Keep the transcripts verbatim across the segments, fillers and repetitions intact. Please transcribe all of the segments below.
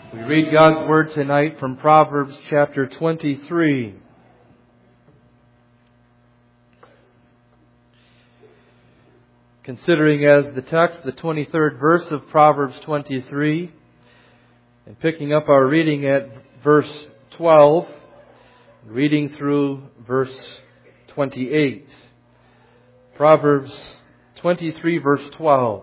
We read God's Word tonight from Proverbs chapter twenty-three. Considering as the text the twenty-third verse of Proverbs twenty-three, and picking up our reading at verse twelve, reading through verse twenty-eight. Proverbs twenty-three verse twelve.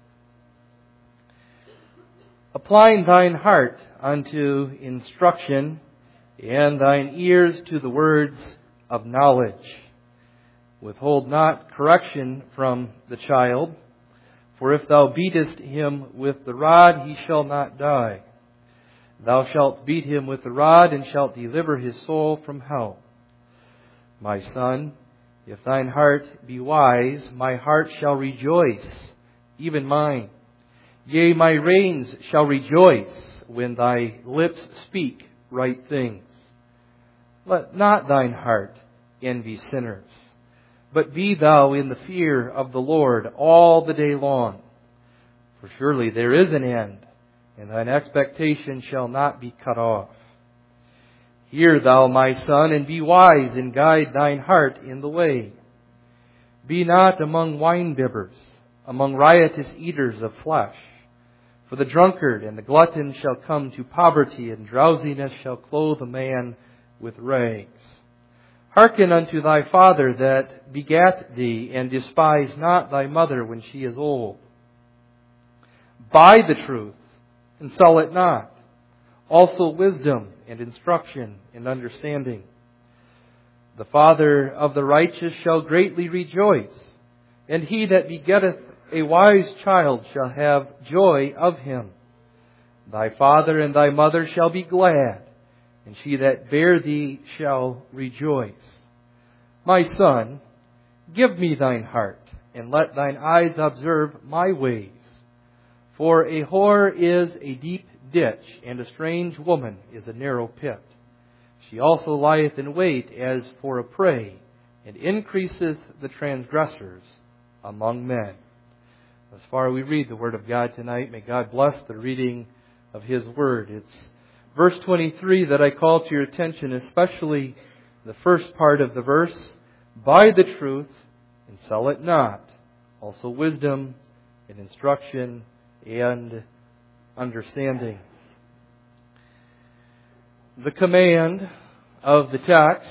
Applying thine heart unto instruction, and thine ears to the words of knowledge. Withhold not correction from the child, for if thou beatest him with the rod, he shall not die. Thou shalt beat him with the rod, and shalt deliver his soul from hell. My son, if thine heart be wise, my heart shall rejoice, even mine. Yea, my reins shall rejoice when thy lips speak right things. Let not thine heart envy sinners, but be thou in the fear of the Lord all the day long. For surely there is an end, and thine expectation shall not be cut off. Hear thou, my son, and be wise, and guide thine heart in the way. Be not among winebibbers, among riotous eaters of flesh. For the drunkard and the glutton shall come to poverty, and drowsiness shall clothe a man with rags. Hearken unto thy father that begat thee, and despise not thy mother when she is old. Buy the truth, and sell it not. Also wisdom and instruction and understanding. The father of the righteous shall greatly rejoice, and he that begetteth a wise child shall have joy of him. Thy father and thy mother shall be glad, and she that bare thee shall rejoice. My son, give me thine heart, and let thine eyes observe my ways. For a whore is a deep ditch, and a strange woman is a narrow pit. She also lieth in wait as for a prey, and increaseth the transgressors among men. As far as we read the Word of God tonight, may God bless the reading of His Word. It's verse twenty-three that I call to your attention, especially the first part of the verse. Buy the truth and sell it not. Also wisdom and instruction and understanding. The command of the text,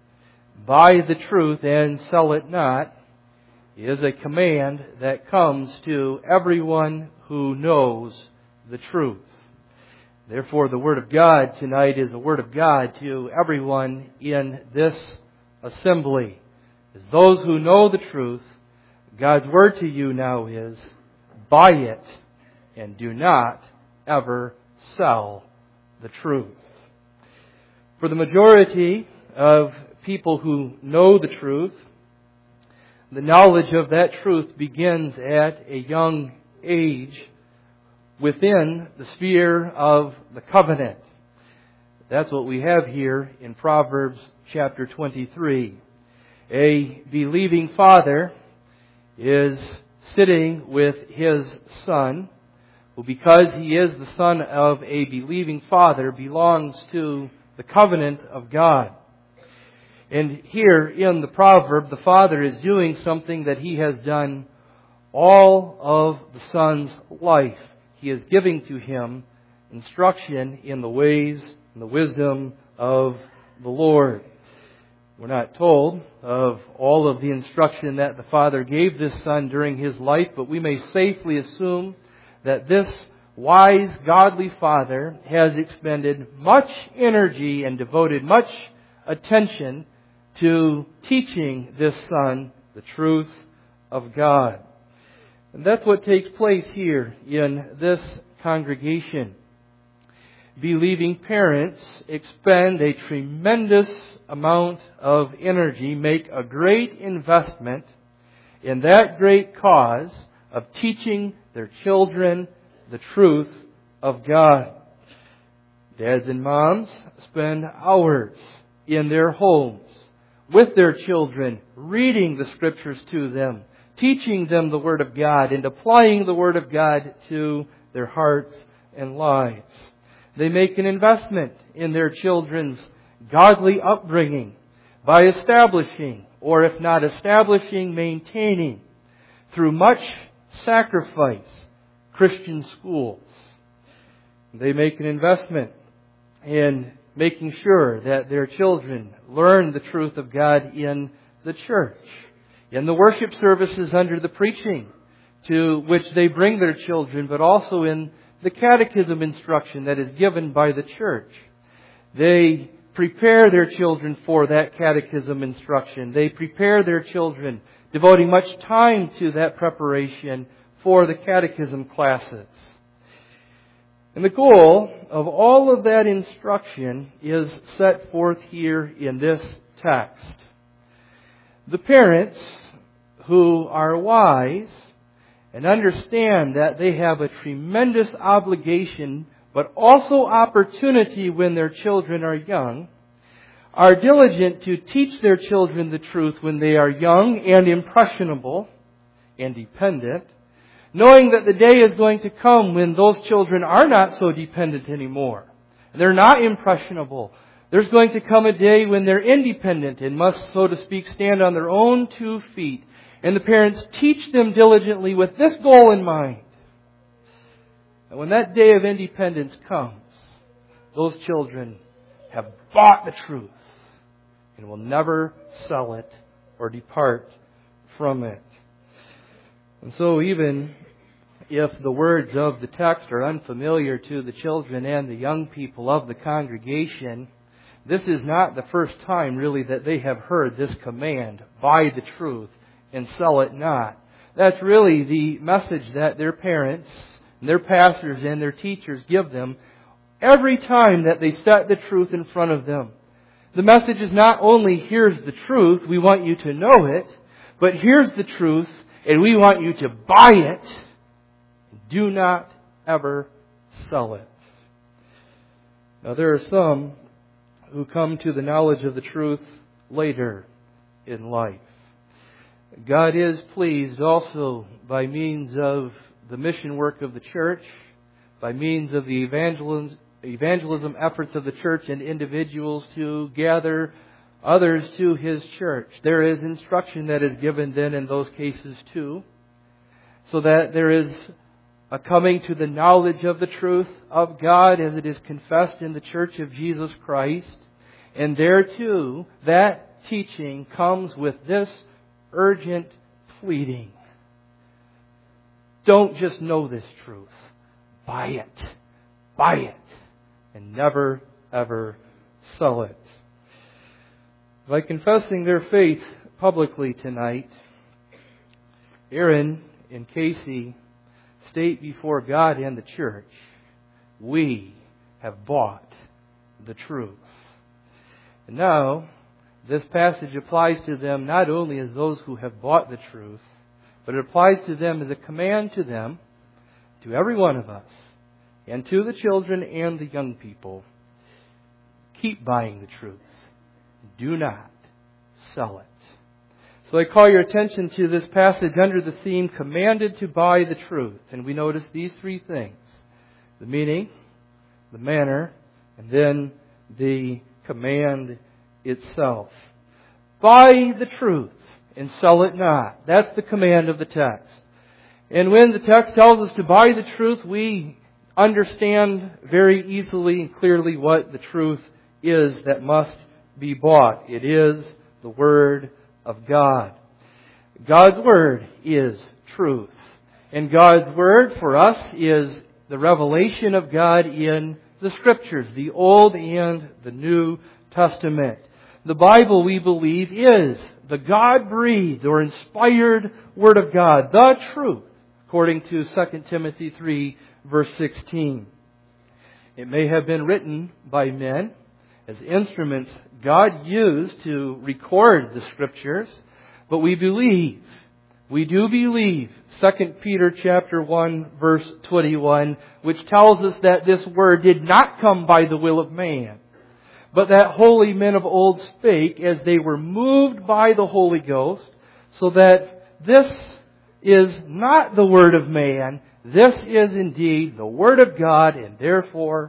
buy the truth and sell it not, is a command that comes to everyone who knows the truth. Therefore, the Word of God tonight is a Word of God to everyone in this assembly. As those who know the truth, God's Word to you now is, buy it and do not ever sell the truth. For the majority of people who know the truth, the knowledge of that truth begins at a young age within the sphere of the covenant. That's what we have here in Proverbs chapter twenty-three. A believing father is sitting with his son, who because he is the son of a believing father belongs to the covenant of God. And here in the proverb, the father is doing something that he has done all of the son's life. He is giving to him instruction in the ways and the wisdom of the Lord. We're not told of all of the instruction that the father gave this son during his life, but we may safely assume that this wise, godly father has expended much energy and devoted much attention to teaching this son the truth of God. And that's what takes place here in this congregation. Believing parents expend a tremendous amount of energy, make a great investment in that great cause of teaching their children the truth of God. Dads and moms spend hours in their homes with their children, reading the Scriptures to them, teaching them the Word of God, and applying the Word of God to their hearts and lives. They make an investment in their children's godly upbringing by establishing, or if not establishing, maintaining, through much sacrifice, Christian schools. They make an investment in making sure that their children learn the truth of God in the church, in the worship services under the preaching to which they bring their children, but also in the catechism instruction that is given by the church. They prepare their children for that catechism instruction. They prepare their children, devoting much time to that preparation for the catechism classes. And the goal of all of that instruction is set forth here in this text. The parents who are wise and understand that they have a tremendous obligation, but also opportunity when their children are young, are diligent to teach their children the truth when they are young and impressionable and dependent, knowing that the day is going to come when those children are not so dependent anymore. They're not impressionable. There's going to come a day when they're independent and must, so to speak, stand on their own two feet. And the parents teach them diligently with this goal in mind. And when that day of independence comes, those children have bought the truth and will never sell it or depart from it. And so even if the words of the text are unfamiliar to the children and the young people of the congregation, this is not the first time really that they have heard this command, buy the truth and sell it not. That's really the message that their parents, their pastors, and their teachers give them every time that they set the truth in front of them. The message is not only, here's the truth, we want you to know it, but here's the truth, and we want you to buy it. Do not ever sell it. Now there are some who come to the knowledge of the truth later in life. God is pleased also by means of the mission work of the church, by means of the evangelism, evangelism efforts of the church and individuals to gather others to His church. There is instruction that is given then in those cases too, so that there is a coming to the knowledge of the truth of God as it is confessed in the Church of Jesus Christ. And there too, that teaching comes with this urgent pleading. Don't just know this truth. Buy it. Buy it. And never, ever sell it. By confessing their faith publicly tonight, Aaron and Casey state before God and the church, we have bought the truth. And now, this passage applies to them not only as those who have bought the truth, but it applies to them as a command to them, to every one of us, and to the children and the young people. Keep buying the truth. Do not sell it. So I call your attention to this passage under the theme, commanded to buy the truth. And we notice these three things: the meaning, the manner, and then the command itself. Buy the truth and sell it not. That's the command of the text. And when the text tells us to buy the truth, we understand very easily and clearly what the truth is that must be bought. It is the Word of God. God's Word is truth. And God's Word for us is the revelation of God in the Scriptures, the Old and the New Testament. The Bible, we believe, is the God-breathed or inspired Word of God, the truth, according to Second Timothy three, verse sixteen. It may have been written by men as instruments God used to record the Scriptures, but we believe, we do believe, Second Peter chapter one, verse twenty-one, which tells us that this Word did not come by the will of man, but that holy men of old spake as they were moved by the Holy Ghost, so that this is not the word of man, this is indeed the Word of God, and therefore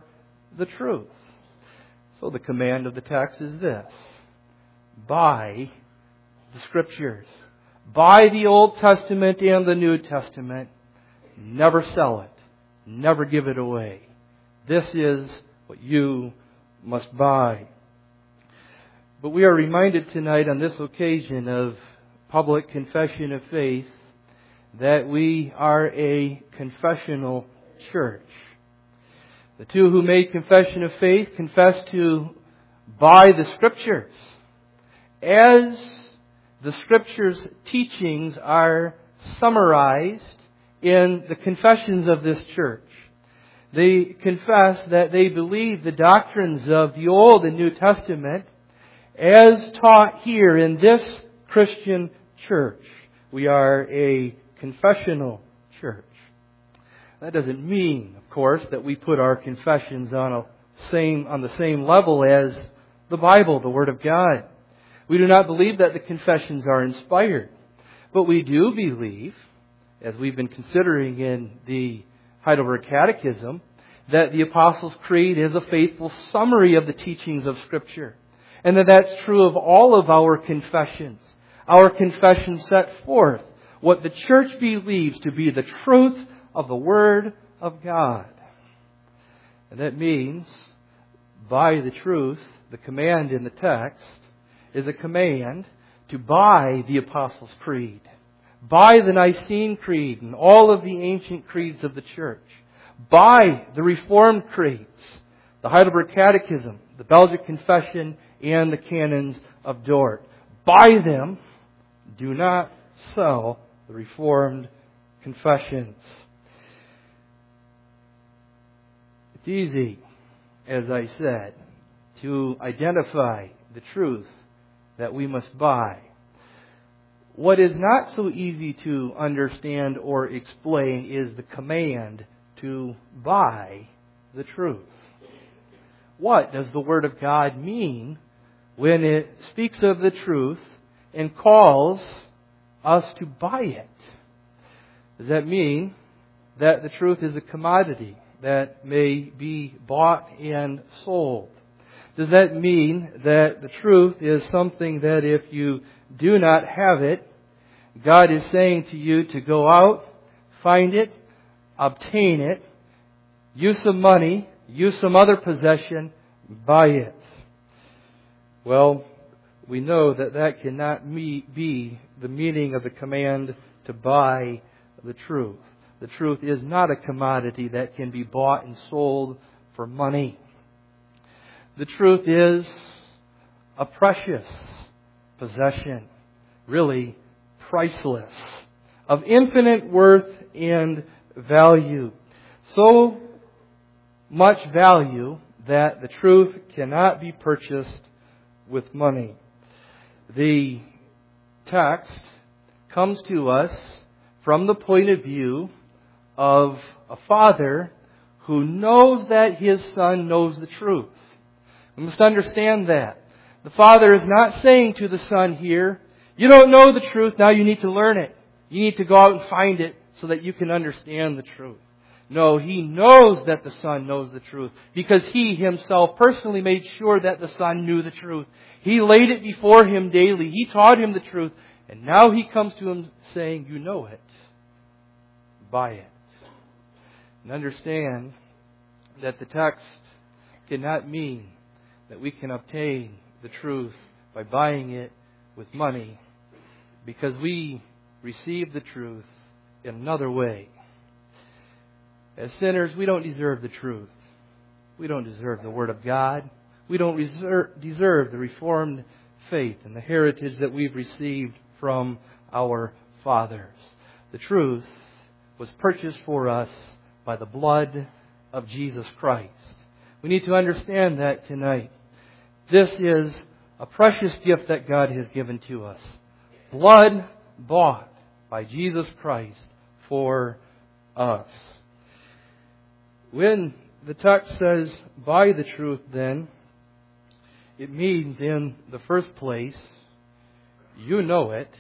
the truth. So the command of the text is this: buy the Scriptures. Buy the Old Testament and the New Testament. Never sell it. Never give it away. This is what you must buy. But we are reminded tonight on this occasion of public confession of faith that we are a confessional church. The two who made confession of faith confessed to buy the Scriptures. As the Scriptures' teachings are summarized in the confessions of this church, they confess that they believe the doctrines of the Old and New Testament as taught here in this Christian church. We are a confessional church. That doesn't mean, of course, that we put our confessions on a same on the same level as the Bible, the Word of God. We do not believe that the confessions are inspired. But we do believe, as we've been considering in the Heidelberg Catechism, that the Apostles' Creed is a faithful summary of the teachings of Scripture. And that that's true of all of our confessions. Our confessions set forth what the church believes to be the truth of the Word of God. And that means, buy the truth, the command in the text, is a command to buy the Apostles' Creed. Buy the Nicene Creed and all of the ancient creeds of the church. Buy the Reformed creeds, the Heidelberg Catechism, the Belgic Confession, and the Canons of Dort. Buy them. Do not sell the Reformed confessions. It's easy, as I said, to identify the truth that we must buy. What is not so easy to understand or explain is the command to buy the truth. What does the Word of God mean when it speaks of the truth and calls us to buy it? Does that mean that the truth is a commodity that may be bought and sold? Does that mean that the truth is something that if you do not have it, God is saying to you to go out, find it, obtain it, use some money, use some other possession, buy it? Well, we know that that cannot be the meaning of the command to buy the truth. The truth is not a commodity that can be bought and sold for money. The truth is a precious possession, really priceless, of infinite worth and value. So much value that the truth cannot be purchased with money. The text comes to us from the point of view of a father who knows that his son knows the truth. We must understand that. The father is not saying to the son here, you don't know the truth, now you need to learn it. You need to go out and find it so that you can understand the truth. No, he knows that the son knows the truth because he himself personally made sure that the son knew the truth. He laid it before him daily. He taught him the truth. And now he comes to him saying, you know it. Buy it. And understand that the text cannot mean that we can obtain the truth by buying it with money, because we receive the truth in another way. As sinners, we don't deserve the truth. We don't deserve the Word of God. We don't reserve, deserve the Reformed faith and the heritage that we've received from our fathers. The truth was purchased for us by the blood of Jesus Christ. We need to understand that tonight. This is a precious gift that God has given to us. Blood bought by Jesus Christ for us. When the text says, buy the truth, then, it means in the first place, you know it.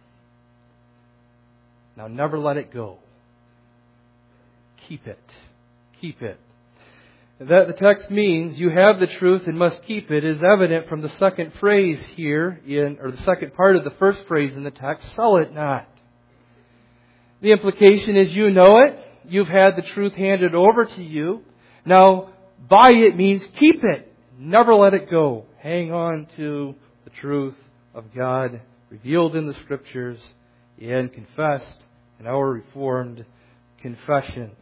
Now never let it go. Keep it. Keep it. That the text means you have the truth and must keep it is evident from the second phrase here, in, or the second part of the first phrase in the text, sell it not. The implication is you know it, you've had the truth handed over to you. Now, buy it means keep it. Never let it go. Hang on to the truth of God revealed in the Scriptures and confessed in our Reformed confessions.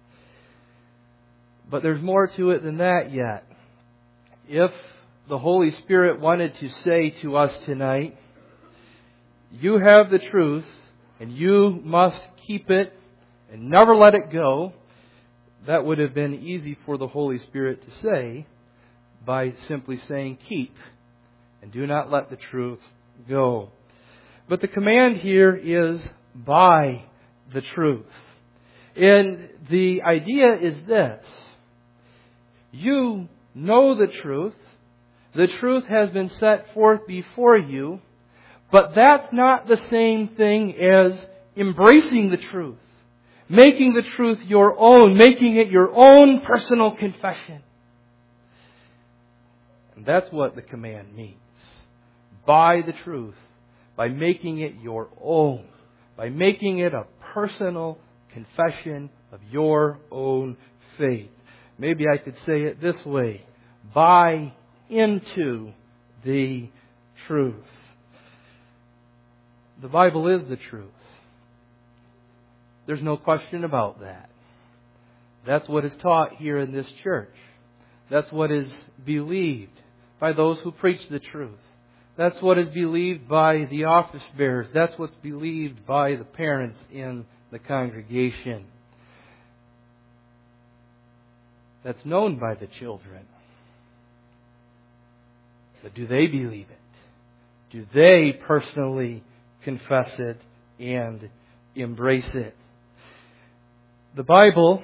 But there's more to it than that yet. If the Holy Spirit wanted to say to us tonight, you have the truth and you must keep it and never let it go, that would have been easy for the Holy Spirit to say by simply saying keep and do not let the truth go. But the command here is buy the truth. And the idea is this. You know the truth. The truth has been set forth before you. But that's not the same thing as embracing the truth. Making the truth your own. Making it your own personal confession. And that's what the command means. Buy the truth by making it your own. By making it a personal confession of your own faith. Maybe I could say it this way. Buy into the truth. The Bible is the truth. There's no question about that. That's what is taught here in this church. That's what is believed by those who preach the truth. That's what is believed by the office bearers. That's what's believed by the parents in the congregation. That's known by the children. But do they believe it? Do they personally confess it and embrace it? The Bible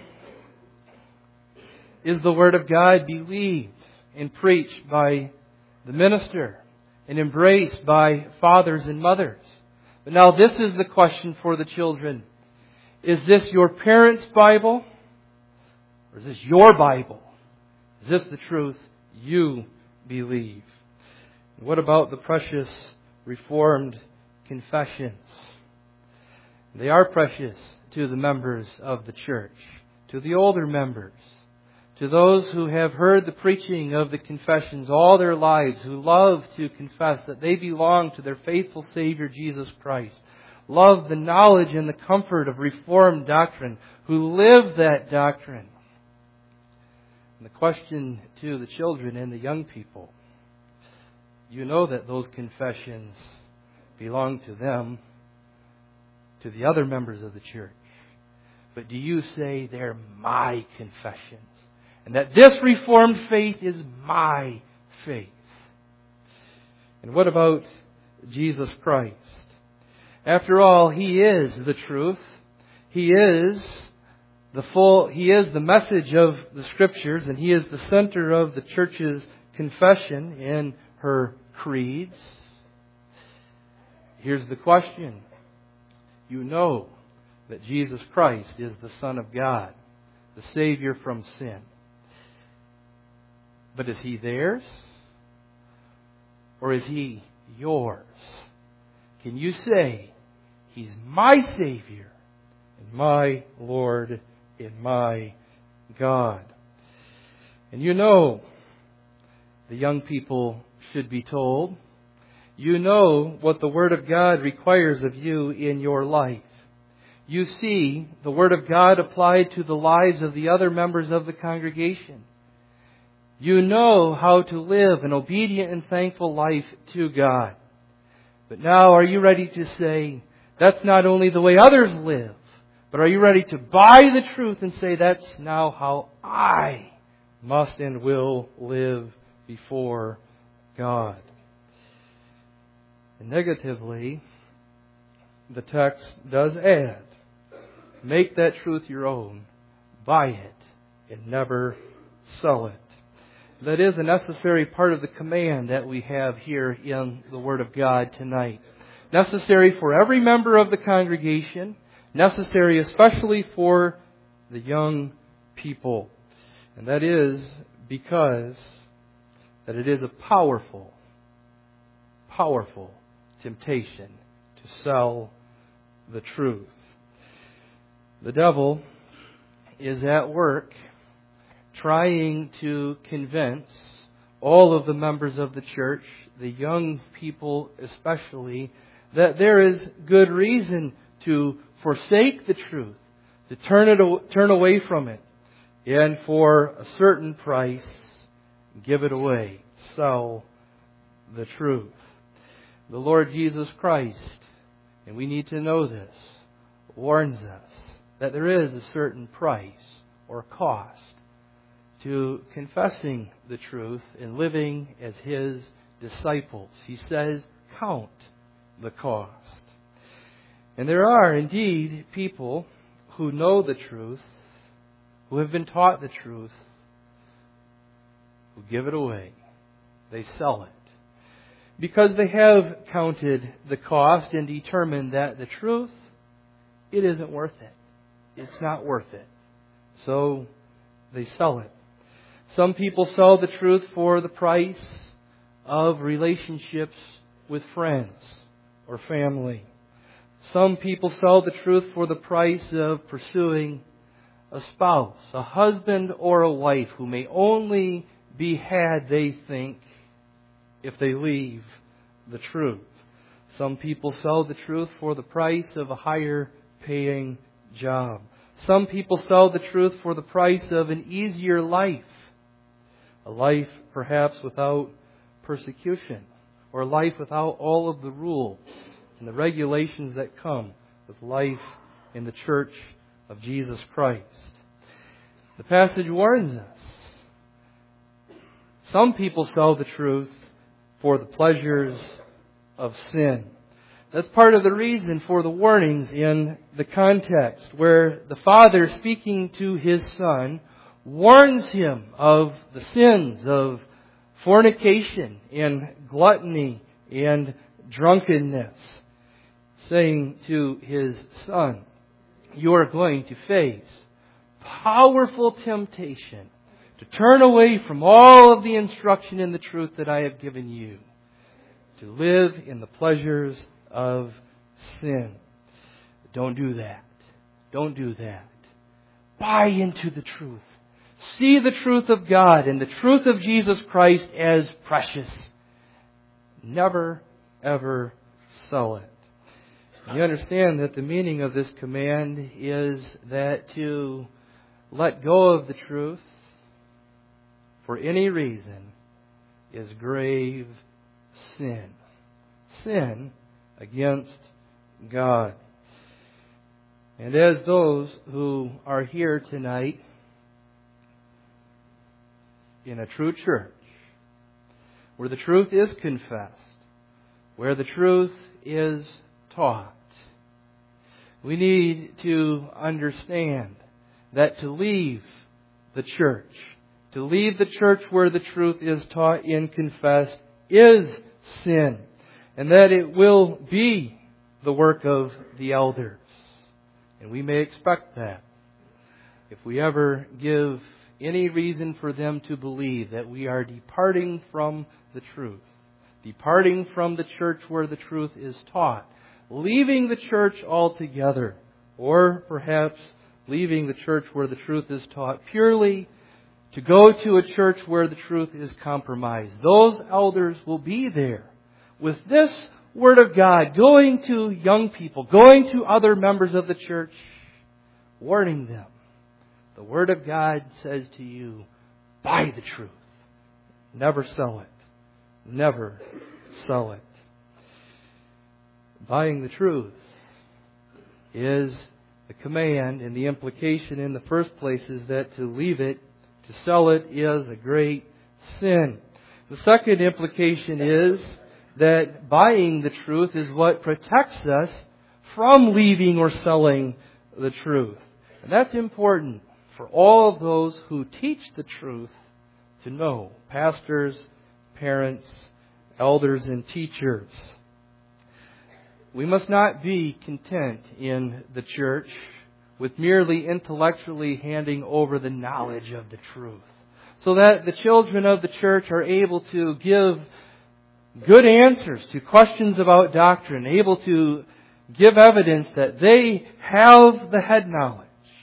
is the Word of God believed and preached by the minister and embraced by fathers and mothers. But now this is the question for the children. Is this your parents' Bible? Or is this your Bible? Is this the truth you believe? What about the precious Reformed confessions? They are precious to the members of the church, to the older members, to those who have heard the preaching of the confessions all their lives, who love to confess that they belong to their faithful Savior Jesus Christ, love the knowledge and the comfort of Reformed doctrine, who live that doctrine. And the question to the children and the young people, you know that those confessions belong to them, to the other members of the church. But do you say they're my confessions? And that this Reformed faith is my faith? And what about Jesus Christ? After all, He is the truth. He is the full, He is the message of the Scriptures, and He is the center of the church's confession in her creeds. Here's the question. You know that Jesus Christ is the Son of God, the Savior from sin. But is He theirs? Or is He yours? Can you say, He's my Savior and my Lord and my God? And you know, the young people should be told, you know what the Word of God requires of you in your life. You see the Word of God applied to the lives of the other members of the congregation. You know how to live an obedient and thankful life to God. But now, are you ready to say, that's not only the way others live, but are you ready to buy the truth and say, that's now how I must and will live before God? And negatively, the text does add, make that truth your own, buy it, and never sell it. That is a necessary part of the command that we have here in the Word of God tonight. Necessary for every member of the congregation. Necessary especially for the young people. And that is because that it is a powerful, powerful temptation to sell the truth. The devil is at work trying to convince all of the members of the church, the young people especially, that there is good reason to forsake the truth, to turn it, turn away from it, and for a certain price, give it away, sell the truth. The Lord Jesus Christ, and we need to know this, warns us that there is a certain price or cost to confessing the truth and living as His disciples. He says, count the cost. And there are indeed people who know the truth, who have been taught the truth, who give it away. They sell it. Because they have counted the cost and determined that the truth, it isn't worth it. It's not worth it. So they sell it. Some people sell the truth for the price of relationships with friends or family. Some people sell the truth for the price of pursuing a spouse, a husband or a wife who may only be had, they think, if they leave the truth. Some people sell the truth for the price of a higher paying job. Some people sell the truth for the price of an easier life. A life perhaps without persecution, or a life without all of the rules and the regulations that come with life in the church of Jesus Christ. The passage warns us. Some people sell the truth for the pleasures of sin. That's part of the reason for the warnings in the context, where the Father, speaking to His Son, warns Him of the sins of fornication and gluttony and drunkenness, saying to His Son, you are going to face powerful temptation to turn away from all of the instruction in the truth that I have given you, to live in the pleasures of sin. Don't do that. Don't do that. Buy into the truth. See the truth of God and the truth of Jesus Christ as precious. Never, ever sell it. You understand that the meaning of this command is that to let go of the truth for any reason is grave sin. Sin against God. And as those who are here tonight in a true church, where the truth is confessed, where the truth is taught, we need to understand that to leave the church, to leave the church where the truth is taught and confessed, is sin. And that it will be the work of the elders. And we may expect that. If we ever give any reason for them to believe that we are departing from the truth, departing from the church where the truth is taught, leaving the church altogether, or perhaps leaving the church where the truth is taught purely to go to a church where the truth is compromised, those elders will be there with this Word of God, going to young people, going to other members of the church, warning them. The Word of God says to you, buy the truth. Never sell it. Never sell it. Buying the truth is the command, and the implication in the first place is that to leave it, to sell it, is a great sin. The second implication is that buying the truth is what protects us from leaving or selling the truth. And that's important for all of those who teach the truth to know. Pastors, parents, elders, and teachers. We must not be content in the church with merely intellectually handing over the knowledge of the truth. So that the children of the church are able to give good answers to questions about doctrine, able to give evidence that they have the head knowledge.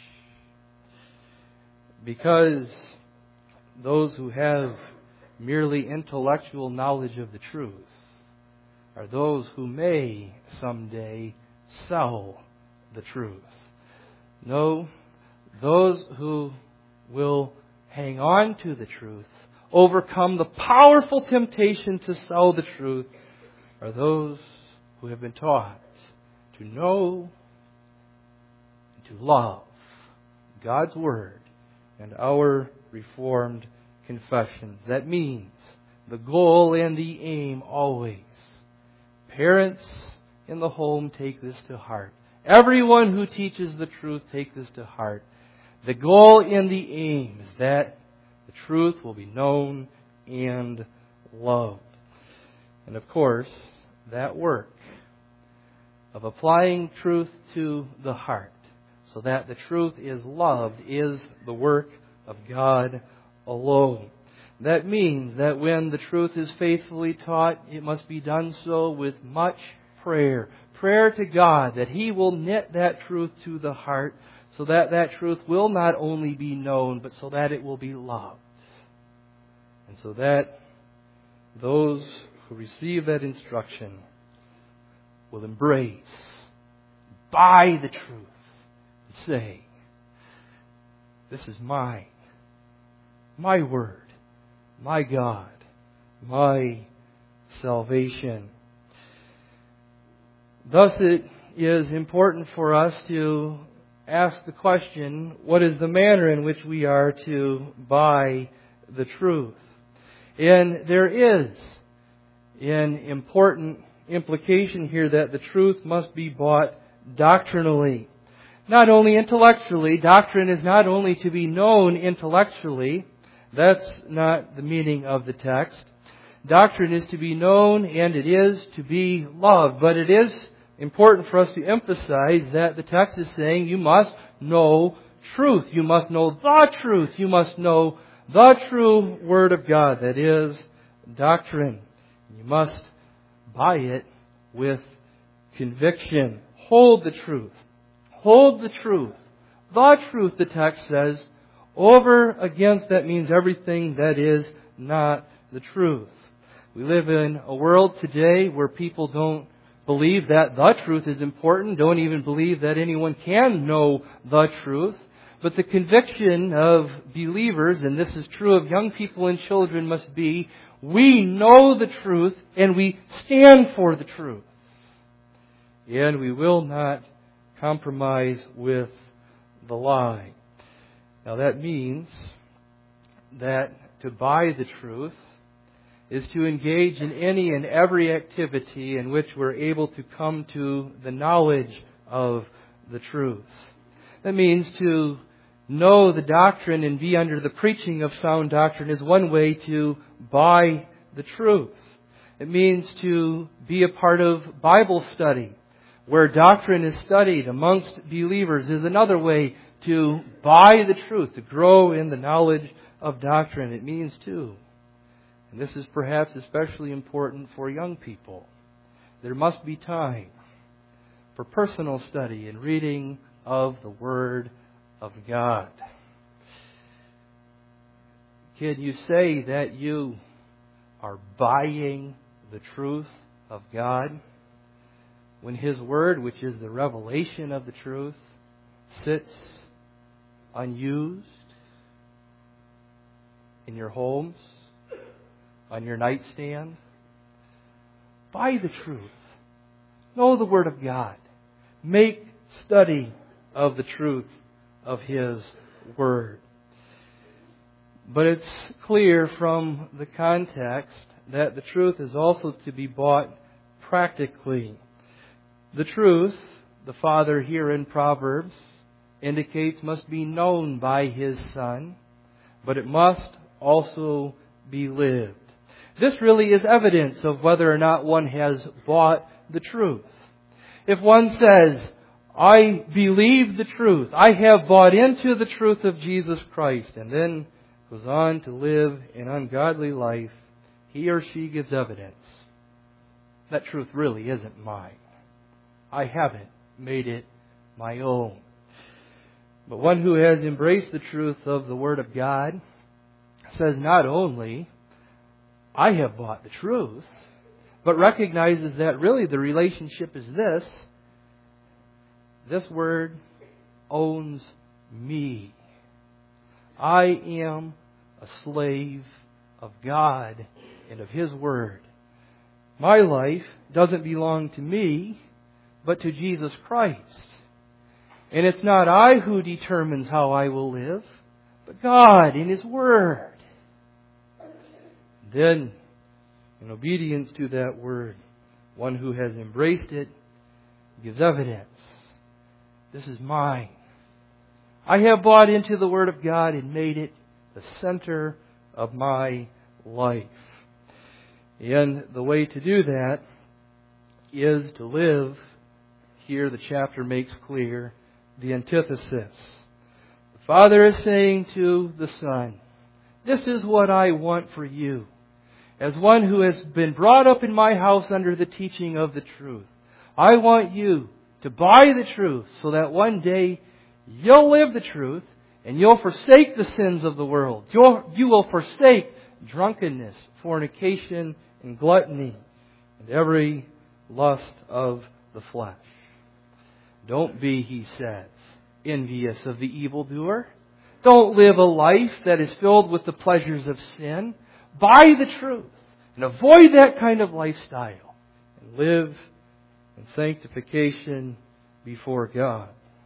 Because those who have merely intellectual knowledge of the truth are those who may someday sell the truth. No, those who will hang on to the truth, overcome the powerful temptation to sell the truth, are those who have been taught to know and to love God's Word and our Reformed confessions. That means the goal and the aim always. Parents in the home take this to heart. Everyone who teaches the truth take this to heart. The goal and the aim is that the truth will be known and loved. And of course, that work of applying truth to the heart so that the truth is loved is the work of God alone. That means that when the truth is faithfully taught, it must be done so with much prayer. Prayer to God that He will knit that truth to the heart so that that truth will not only be known, but so that it will be loved. And so that those who receive that instruction will embrace, buy the truth, and say, this is mine, my Word, my God, my salvation. Thus it is important for us to ask the question, what is the manner in which we are to buy the truth? And there is an important implication here that the truth must be bought doctrinally. Not only intellectually. Doctrine is not only to be known intellectually. That's not the meaning of the text. Doctrine is to be known and it is to be loved. But it is important for us to emphasize that the text is saying you must know truth. You must know the truth. You must know the true Word of God. That is doctrine. You must buy it with conviction. Hold the truth. Hold the truth. The truth, the text says, over against, that means everything that is not the truth. We live in a world today where people don't believe that the truth is important, don't even believe that anyone can know the truth. But the conviction of believers, and this is true of young people and children, must be, we know the truth and we stand for the truth. And we will not compromise with the lie. Now that means that to buy the truth is to engage in any and every activity in which we're able to come to the knowledge of the truth. That means to know the doctrine and be under the preaching of sound doctrine is one way to buy the truth. It means to be a part of Bible study, where doctrine is studied amongst believers, is another way to buy the truth, to grow in the knowledge of doctrine. It means too, and this is perhaps especially important for young people, there must be time for personal study and reading of the Word of God. Can you say that you are buying the truth of God when His Word, which is the revelation of the truth, sits unused in your homes, on your nightstand? Buy the truth. Know the Word of God. Make study of the truth of His Word. But it's clear from the context that the truth is also to be bought practically. The truth, the Father here in Proverbs indicates, must be known by His Son, but it must also be lived. This really is evidence of whether or not one has bought the truth. If one says, I believe the truth. I have bought into the truth of Jesus Christ, and then goes on to live an ungodly life, he or she gives evidence. That truth really isn't mine. I haven't made it my own. But one who has embraced the truth of the Word of God says not only, I have bought the truth, but recognizes that really the relationship is this. This Word owns me. I am a slave of God and of His Word. My life doesn't belong to me, but to Jesus Christ. And it's not I who determines how I will live, but God in His Word. Then, in obedience to that Word, one who has embraced it gives evidence. This is mine. I have bought into the Word of God and made it the center of my life. And the way to do that is to live, here the chapter makes clear, the antithesis. The Father is saying to the Son, this is what I want for you. As one who has been brought up in my house under the teaching of the truth, I want you to buy the truth so that one day you'll live the truth and you'll forsake the sins of the world. You'll, you will forsake drunkenness, fornication, and gluttony, and every lust of the flesh. Don't be, he says, envious of the evildoer. Don't live a life that is filled with the pleasures of sin. Buy the truth and avoid that kind of lifestyle and live in sanctification before God.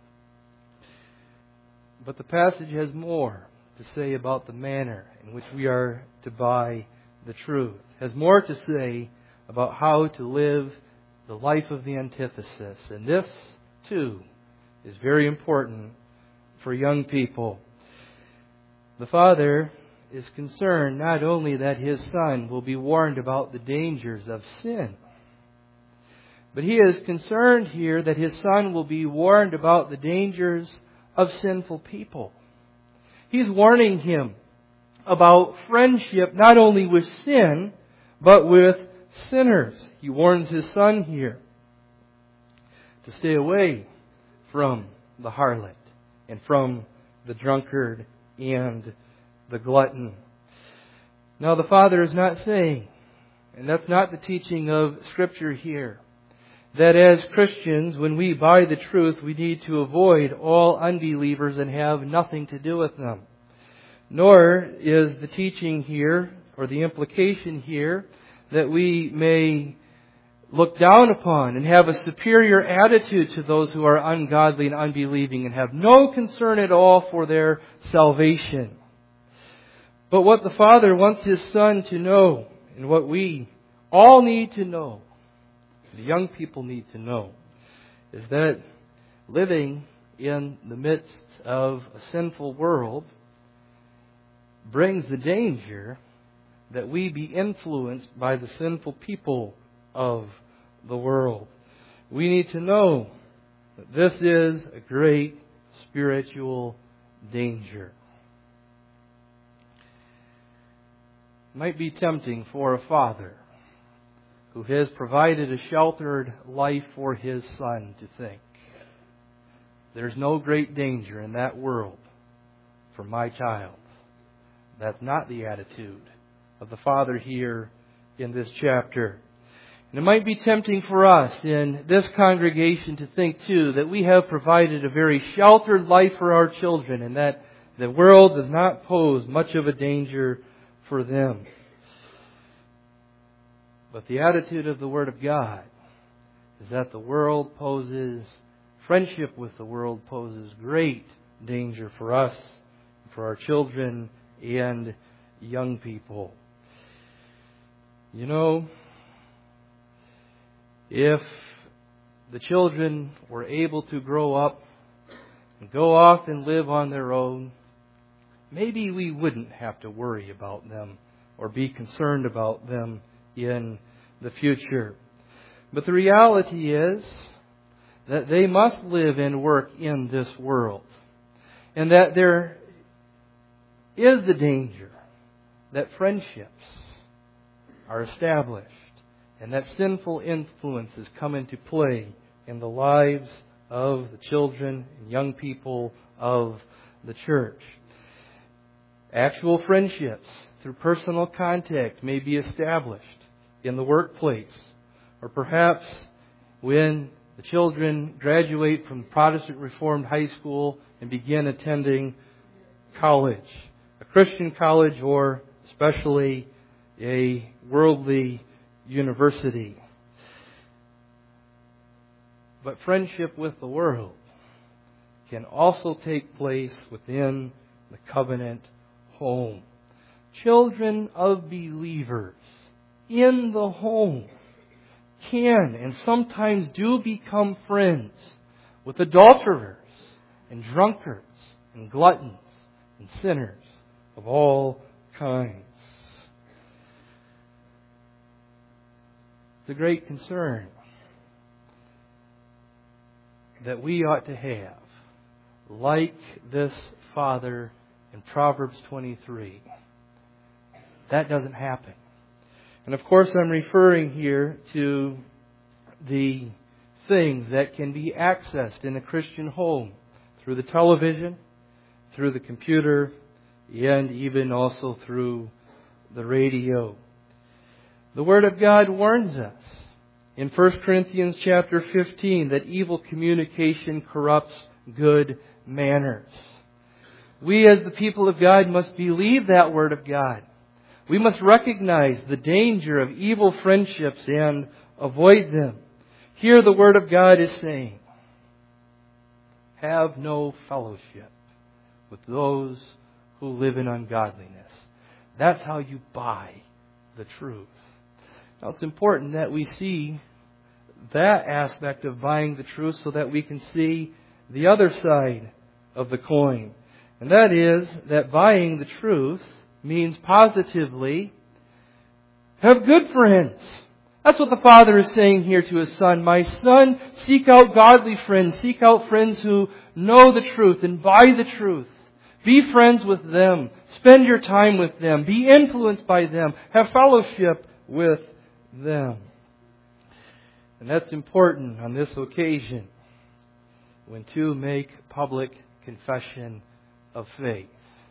But the passage has more to say about the manner in which we are to buy the truth. It has more to say about how to live the life of the antithesis. And this, too, is very important for young people. The Father is concerned not only that His Son will be warned about the dangers of sin, but He is concerned here that His Son will be warned about the dangers of sinful people. He's warning him about friendship not only with sin, but with sinners. He warns His Son here to stay away from the harlot and from the drunkard and the glutton. Now the Father is not saying, and that's not the teaching of Scripture here, that as Christians, when we buy the truth, we need to avoid all unbelievers and have nothing to do with them. Nor is the teaching here, or the implication here, that we may look down upon and have a superior attitude to those who are ungodly and unbelieving and have no concern at all for their salvation. But what the Father wants His Son to know, and what we all need to know, the young people need to know, is that living in the midst of a sinful world brings the danger that we be influenced by the sinful people of the world. We need to know that this is a great spiritual danger. It might be tempting for a father who has provided a sheltered life for his son to think, there's no great danger in that world for my child. That's not the attitude of the Father here in this chapter. And it might be tempting for us in this congregation to think too that we have provided a very sheltered life for our children and that the world does not pose much of a danger for them. But the attitude of the Word of God is that the world poses, friendship with the world poses great danger for us, for our children and young people. You know, if the children were able to grow up and go off and live on their own, maybe we wouldn't have to worry about them or be concerned about them in the future. But the reality is that they must live and work in this world. And that there is the danger that friendships are established and that sinful influences come into play in the lives of the children and young people of the church. Actual friendships through personal contact may be established in the workplace, or perhaps when the children graduate from Protestant Reformed high school and begin attending college, a Christian college or especially a worldly university. But friendship with the world can also take place within the covenant home. Children of believers in the home can and sometimes do become friends with adulterers and drunkards and gluttons and sinners of all kinds. It's a great concern that we ought to have, like this father in Proverbs twenty-three. That doesn't happen. And of course I'm referring here to the things that can be accessed in a Christian home through the television, through the computer, and even also through the radio. The Word of God warns us in First Corinthians chapter fifteen that evil communication corrupts good manners. We as the people of God must believe that Word of God. We must recognize the danger of evil friendships and avoid them. Here the Word of God is saying, have no fellowship with those who live in ungodliness. That's how you buy the truth. Now it's important that we see that aspect of buying the truth so that we can see the other side of the coin. And that is that buying the truth means positively have good friends. That's what the Father is saying here to His Son. My son, seek out godly friends. Seek out friends who know the truth and buy the truth. Be friends with them. Spend your time with them. Be influenced by them. Have fellowship with them. And that's important on this occasion when two make public confession of faith.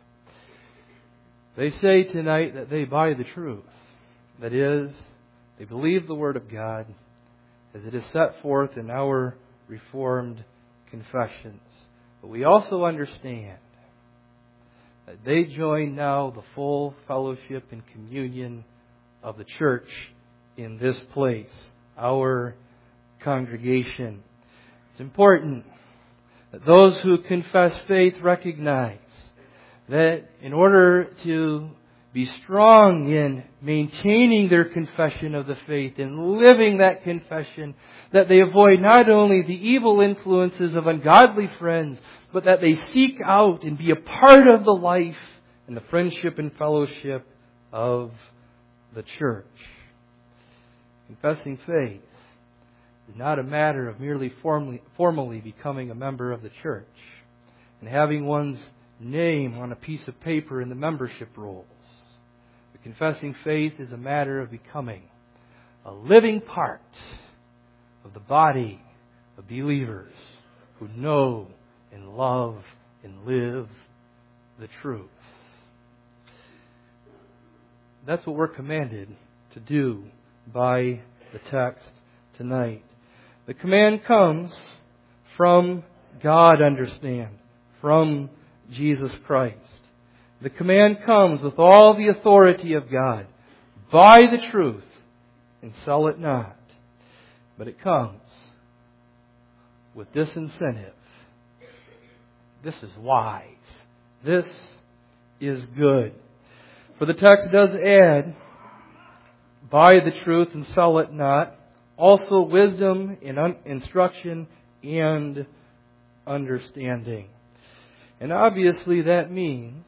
They say tonight that they buy the truth. That is, they believe the Word of God as it is set forth in our Reformed confessions. But we also understand that they join now the full fellowship and communion of the church in this place, our congregation. It's important that those who confess faith recognize that in order to be strong in maintaining their confession of the faith and living that confession, that they avoid not only the evil influences of ungodly friends, but that they seek out and be a part of the life and the friendship and fellowship of the church. Confessing faith is not a matter of merely formally, formally becoming a member of the church and having one's name on a piece of paper in the membership rolls. But confessing faith is a matter of becoming a living part of the body of believers who know and love and live the truth. That's what we're commanded to do by the text tonight. The command comes from God, understand, from Jesus Christ. The command comes with all the authority of God. Buy the truth and sell it not. But it comes with this incentive. This is wise. This is good. For the text does add, buy the truth and sell it not. Also wisdom in un- instruction and understanding. And obviously that means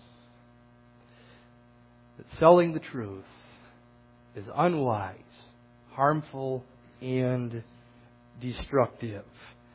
that selling the truth is unwise, harmful, and destructive.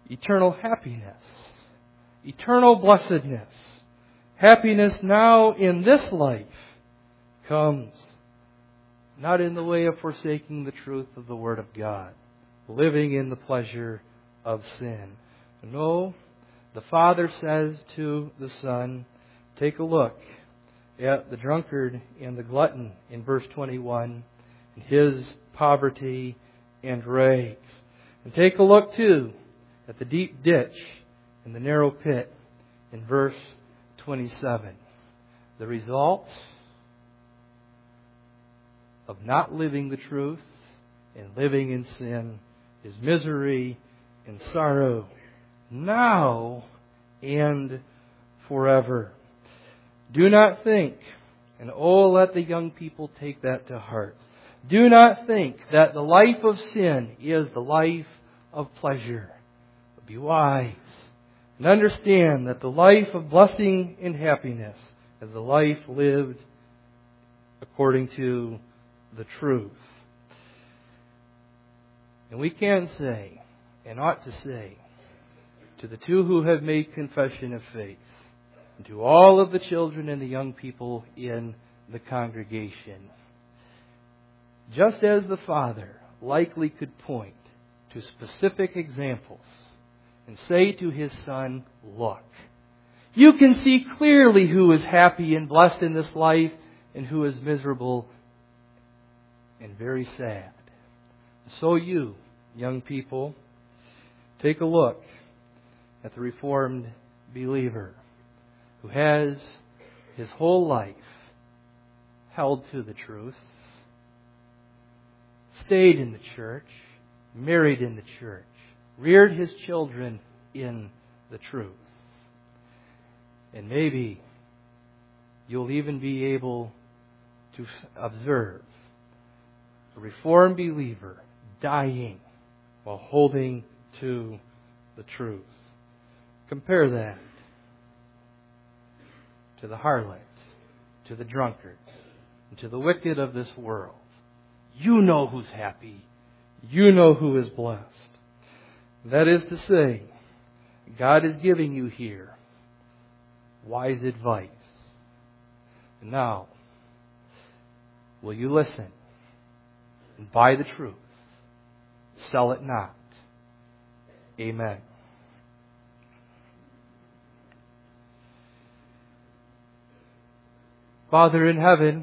eternal happiness, eternal blessedness, happiness now in this life comes not in the way of forsaking the truth of the Word of God, living in the pleasure of sin. No, the Father says to the Son, take a look at the drunkard and the glutton in verse twenty-one, and his poverty and rags. And take a look too at the deep ditch and the narrow pit in verse twenty-seven. The result of not living the truth and living in sin is misery and sorrow now and forever. Do not think, and oh, let the young people take that to heart. Do not think that the life of sin is the life of pleasure. But be wise and understand that the life of blessing and happiness is the life lived according to the truth. And we can say, and ought to say, to the two who have made confession of faith, and to all of the children and the young people in the congregation, just as the Father likely could point to specific examples and say to His Son, look, you can see clearly who is happy and blessed in this life and who is miserable and very sad. So you, young people, take a look at the Reformed believer who has his whole life held to the truth, stayed in the church, married in the church, reared his children in the truth. And maybe you'll even be able to observe a Reformed believer dying while holding to the truth. Compare that to the harlot, to the drunkard, and to the wicked of this world. You know who's happy. You know who is blessed. That is to say, God is giving you here wise advice. And now, will you listen and buy the truth? Sell it not. Amen. Father in heaven,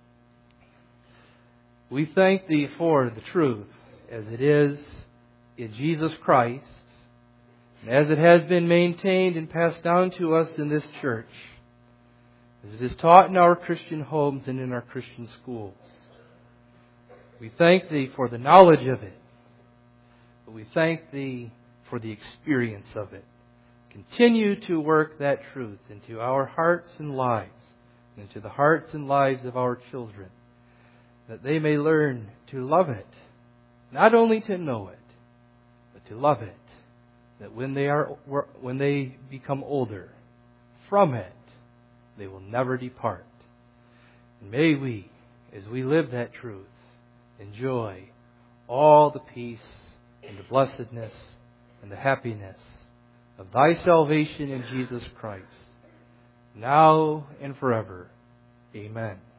we thank Thee for the truth as it is in Jesus Christ, and as it has been maintained and passed down to us in this church, as it is taught in our Christian homes and in our Christian schools. We thank Thee for the knowledge of it, but we thank Thee for the experience of it. Continue to work that truth into our hearts and lives, and into the hearts and lives of our children, that they may learn to love it, not only to know it, but to love it, that when they are when they become older, from it they will never depart. And may we, as we live that truth, enjoy all the peace and the blessedness and the happiness of Thy salvation in Jesus Christ, now and forever. Amen.